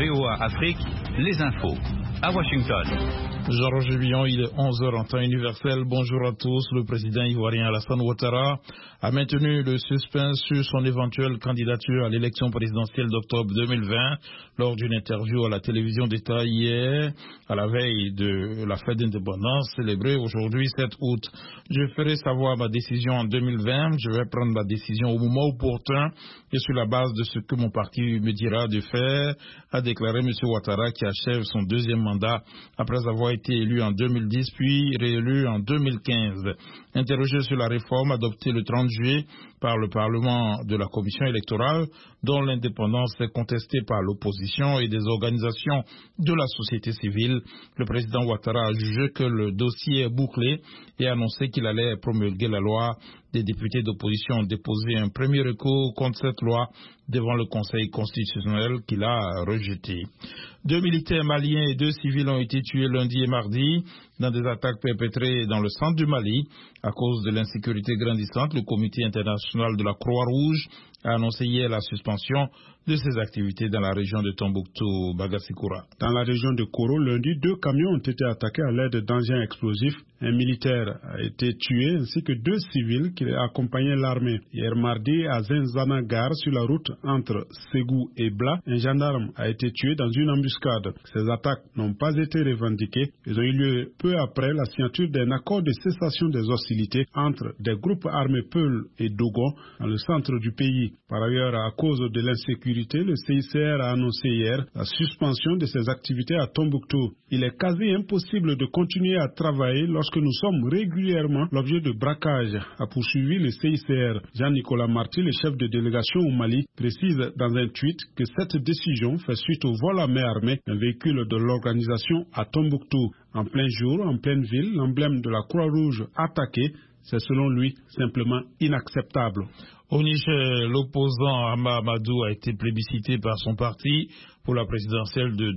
VOA Afrique, les infos. À Washington. Jean-Roger Villon, il est 11h en temps universel. Bonjour à tous. Le président ivoirien Alassane Ouattara a maintenu le suspense sur son éventuelle candidature à l'élection présidentielle d'octobre 2020 lors d'une interview à la télévision d'État hier, à la veille de la fête d'indépendance célébrée aujourd'hui 7 août. Je ferai savoir ma décision en 2020. Je vais prendre ma décision au moment opportun et sur la base de ce que mon parti me dira de faire, a déclaré M. Ouattara, qui achève son deuxième mandat après avoir été élu en 2010 puis réélu en 2015. Interrogé sur la réforme adoptée le 30 juillet par le Parlement de la Commission électorale, dont l'indépendance est contestée par l'opposition et des organisations de la société civile, le président Ouattara a jugé que le dossier est bouclé et a annoncé qu'il allait promulguer la loi. Des députés d'opposition ont déposé un premier recours contre cette loi devant le Conseil constitutionnel qu'il a rejeté. 2 militaires maliens et 2 civils ont été tués lundi et mardi dans des attaques perpétrées dans le centre du Mali. À cause de l'insécurité grandissante, le Comité international de la Croix-Rouge a annoncé hier la suspension de ses activités dans la région de Tombouctou-Bagassikura. Dans la région de Koro, lundi, 2 camions ont été attaqués à l'aide d'engins explosifs. Un militaire a été tué ainsi que 2 civils qui accompagnaient l'armée. Hier mardi, à Zenzana-Gare, sur la route entre Ségou et Bla, un gendarme a été tué dans une embuscade. Ces attaques n'ont pas été revendiquées. Elles ont eu lieu peu après la signature d'un accord de cessation des hostilités entre des groupes armés Peul et Dogon dans le centre du pays. Par ailleurs, à cause de l'insécurité, le CICR a annoncé hier la suspension de ses activités à Tombouctou. Il est quasi impossible de continuer à travailler lorsque nous sommes régulièrement l'objet de braquages, a poursuivi le CICR. Jean-Nicolas Marty, le chef de délégation au Mali, précise dans un tweet que cette décision fait suite au vol à main armée d'un véhicule de l'organisation à Tombouctou. En plein jour, en pleine ville, l'emblème de la Croix-Rouge attaqué, c'est selon lui simplement inacceptable. Au Niger, l'opposant Hama Amadou a été plébiscité par son parti pour la présidentielle de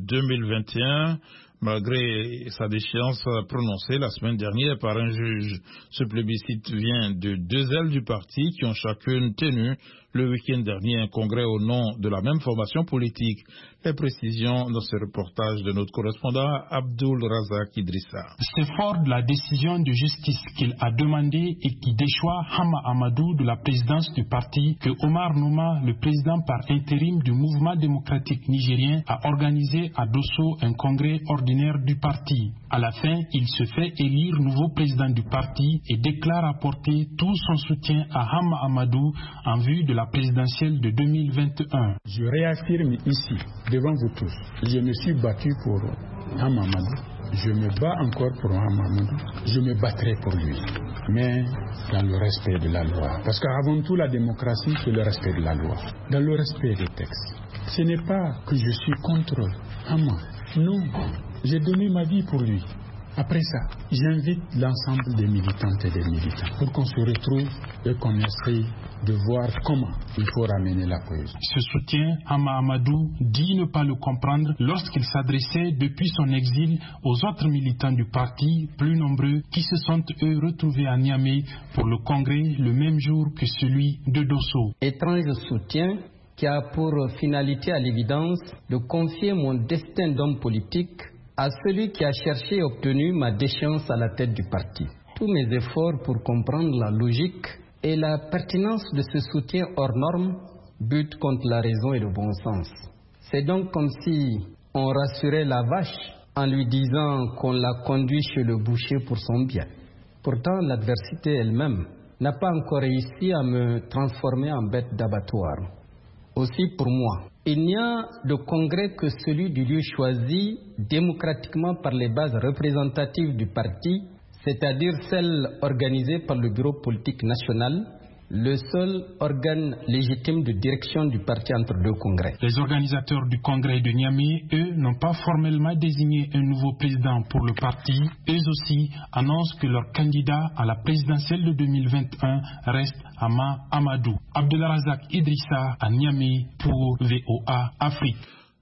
2021, malgré sa déchéance prononcée la semaine dernière par un juge. Ce plébiscite vient de 2 ailes du parti qui ont chacune tenu le week-end dernier un congrès au nom de la même formation politique. Les précisions dans ce reportage de notre correspondant Abdul Razak Idrissa. C'est fort de la décision de justice qu'il a demandé et qui déchoit Hama Amadou de la présidence du parti que Omar Nouma, le président par intérim du mouvement démocratique nigérien, a organisé à Dosso un congrès ordinaire du parti. À la fin, il se fait élire nouveau président du parti et déclare apporter tout son soutien à Hama Amadou en vue de la présidentielle de 2021. Je réaffirme ici, devant vous tous, je me suis battu pour Hama Amadou. Je me bats encore pour Hama Amadou. Je me battrai pour lui. Mais dans le respect de la loi. Parce qu'avant tout, la démocratie, c'est le respect de la loi. Dans le respect des textes. Ce n'est pas que je suis contre Hama. Non, j'ai donné ma vie pour lui. Après ça, j'invite l'ensemble des militantes et des militants pour qu'on se retrouve et qu'on essaye de voir comment il faut ramener la cause. Ce soutien, Hama Amadou dit ne pas le comprendre lorsqu'il s'adressait depuis son exil aux autres militants du parti, plus nombreux, qui se sont eux retrouvés à Niamey pour le congrès le même jour que celui de Dosso. Étrange soutien qui a pour finalité à l'évidence de confier mon destin d'homme politique à celui qui a cherché et obtenu ma déchéance à la tête du parti. Tous mes efforts pour comprendre la logique et la pertinence de ce soutien hors norme butent contre la raison et le bon sens. C'est donc comme si on rassurait la vache en lui disant qu'on l'a conduit chez le boucher pour son bien. Pourtant, l'adversité elle-même n'a pas encore réussi à me transformer en bête d'abattoir. Aussi pour moi, il n'y a de congrès que celui du lieu choisi démocratiquement par les bases représentatives du parti, c'est-à-dire celles organisées par le bureau politique national, le seul organe légitime de direction du parti entre 2 congrès. Les organisateurs du congrès de Niamey, eux, n'ont pas formellement désigné un nouveau président pour le parti. Eux aussi annoncent que leur candidat à la présidentielle de 2021 reste Hama Amadou. Abdelrazak Idrissa à Niamey pour VOA Afrique.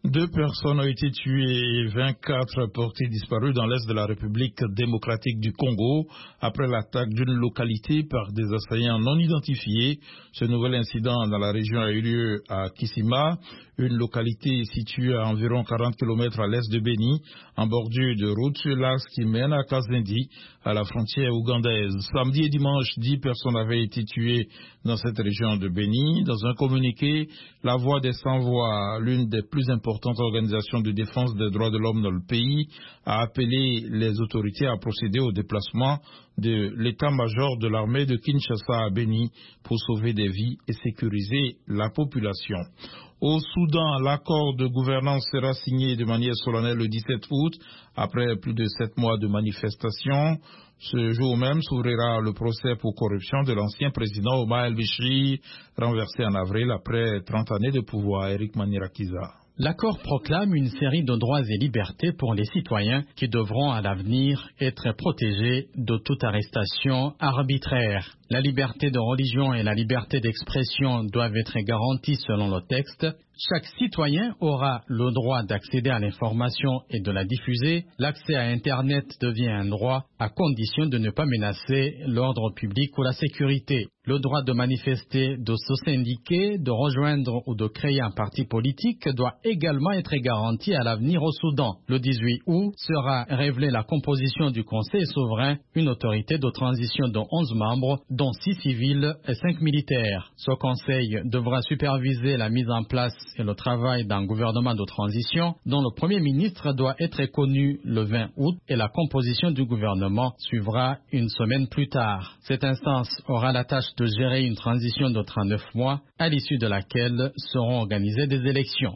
2 personnes ont été tuées et 24 portées disparues dans l'est de la République démocratique du Congo après l'attaque d'une localité par des assaillants non identifiés. Ce nouvel incident dans la région a eu lieu à Kisima, une localité située à environ 40 km à l'est de Beni, en bordure de route sur l'axe qui mène à Kazindi, à la frontière ougandaise. Samedi et dimanche, 10 personnes avaient été tuées dans cette région de Beni. Dans un communiqué, la Voix des Sans-Voix, l'une des plus importantes organisations de défense des droits de l'homme dans le pays, a appelé les autorités à procéder au déplacement de l'état-major de l'armée de Kinshasa à Beni pour sauver des vies et sécuriser la population. Au Soudan, l'accord de gouvernance sera signé de manière solennelle le 17 août, après plus de 7 mois de manifestations. Ce jour même s'ouvrira le procès pour corruption de l'ancien président Omar El-Béchir, renversé en avril après 30 années de pouvoir. Eric Manirakiza. L'accord proclame une série de droits et libertés pour les citoyens qui devront à l'avenir être protégés de toute arrestation arbitraire. La liberté de religion et la liberté d'expression doivent être garanties selon le texte. Chaque citoyen aura le droit d'accéder à l'information et de la diffuser. L'accès à Internet devient un droit à condition de ne pas menacer l'ordre public ou la sécurité. Le droit de manifester, de se syndiquer, de rejoindre ou de créer un parti politique doit également être garanti à l'avenir au Soudan. Le 18 août sera révélée la composition du Conseil souverain, une autorité de transition de 11 membres, dont 6 civils et 5 militaires. Ce Conseil devra superviser la mise en place et le travail d'un gouvernement de transition dont le Premier ministre doit être connu le 20 août et la composition du gouvernement suivra une semaine plus tard. Cette instance aura la tâche de gérer une transition de 39 mois à l'issue de laquelle seront organisées des élections.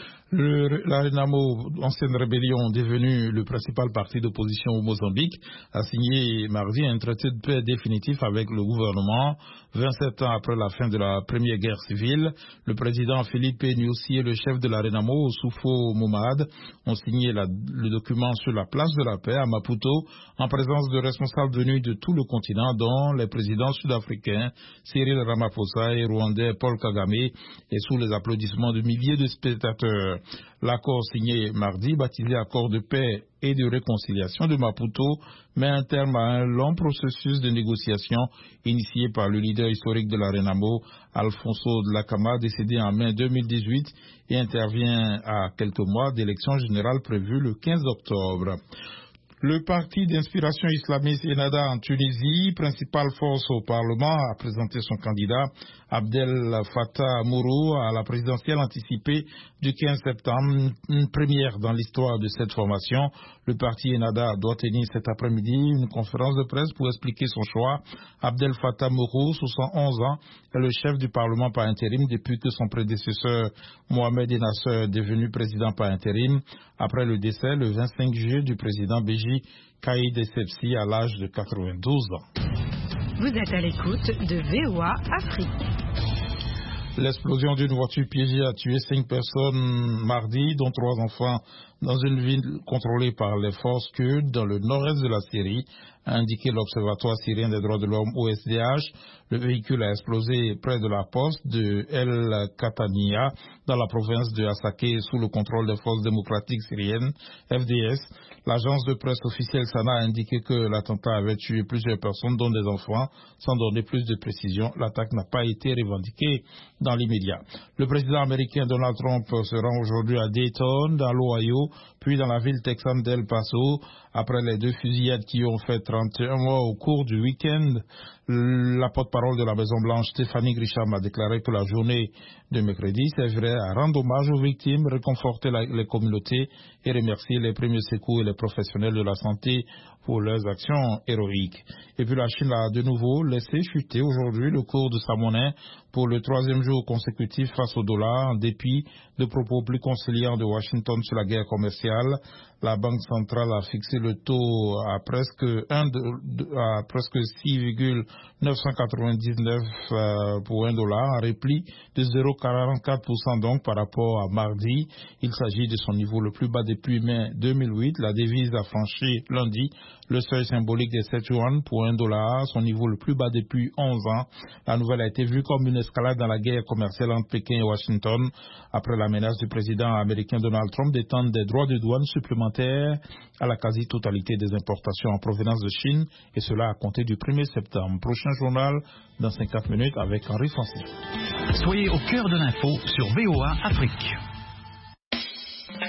La Renamo, ancienne rébellion devenue le principal parti d'opposition au Mozambique, a signé mardi un traité de paix définitif avec le gouvernement. 27 ans après la fin de la première guerre civile, le président Philippe Nyusi et le chef de la Renamo, Soufo Moumad, ont signé le document sur la place de la paix à Maputo en présence de responsables venus de tout le continent, dont les présidents sud-africains Cyril Ramaphosa et rwandais Paul Kagame, et sous les applaudissements de milliers de spectateurs. L'accord signé mardi, baptisé accord de paix et de réconciliation de Maputo, met un terme à un long processus de négociation initié par le leader historique de la Renamo, Alfonso Dhlakama, décédé en mai 2018, et intervient à quelques mois d'élections générales prévues le 15 octobre. Le parti d'inspiration islamiste Ennahda en Tunisie, principale force au Parlement, a présenté son candidat Abdel Fattah Mourou à la présidentielle anticipée du 15 septembre, une première dans l'histoire de cette formation. Le parti Ennahda doit tenir cet après-midi une conférence de presse pour expliquer son choix. Abdel Fattah Mourou, 71 ans, est le chef du Parlement par intérim depuis que son prédécesseur Mohamed Ennasser est devenu président par intérim, après le décès le 25 juillet du président Béji Caïd Essebsi à l'âge de 92 ans. Vous êtes à l'écoute de VOA Afrique. L'explosion d'une voiture piégée a tué 5 personnes mardi, dont 3 enfants, dans une ville contrôlée par les forces kurdes dans le nord-est de la Syrie, a indiqué l'Observatoire syrien des droits de l'homme OSDH. Le véhicule a explosé près de la poste de El Katania, dans la province de Hasakeh, sous le contrôle des forces démocratiques syriennes, FDS. L'agence de presse officielle Sana a indiqué que l'attentat avait tué plusieurs personnes, dont des enfants. Sans donner plus de précision, l'attaque n'a pas été revendiquée dans l'immédiat. Le président américain Donald Trump se rend aujourd'hui à Dayton, dans l'Ohio, puis dans la ville texane d'El Paso, après les 2 fusillades qui ont fait 31 morts au cours du week-end. La porte-parole de la Maison-Blanche, Stephanie Grisham, a déclaré que la journée de mercredi servirait à rendre hommage aux victimes, réconforter les communautés et remercier les premiers secours et les professionnels de la santé pour leurs actions héroïques. Et puis la Chine a de nouveau laissé chuter aujourd'hui le cours de sa monnaie pour le 3e jour consécutif face au dollar, en dépit de propos plus conciliants de Washington sur la guerre commerciale. La Banque centrale a fixé le taux à presque 6,25% 999 pour $1, un repli de 0,44% donc par rapport à mardi. Il s'agit de son niveau le plus bas depuis mai 2008. La devise a franchi lundi le seuil symbolique des 7 yuan pour $1, son niveau le plus bas depuis 11 ans. La nouvelle a été vue comme une escalade dans la guerre commerciale entre Pékin et Washington après la menace du président américain Donald Trump d'étendre des droits de douane supplémentaires à la quasi-totalité des importations en provenance de Chine, et cela à compter du 1er septembre. Prochain journal dans 50 minutes avec Henri Francis. Soyez au cœur de l'info sur VOA Afrique.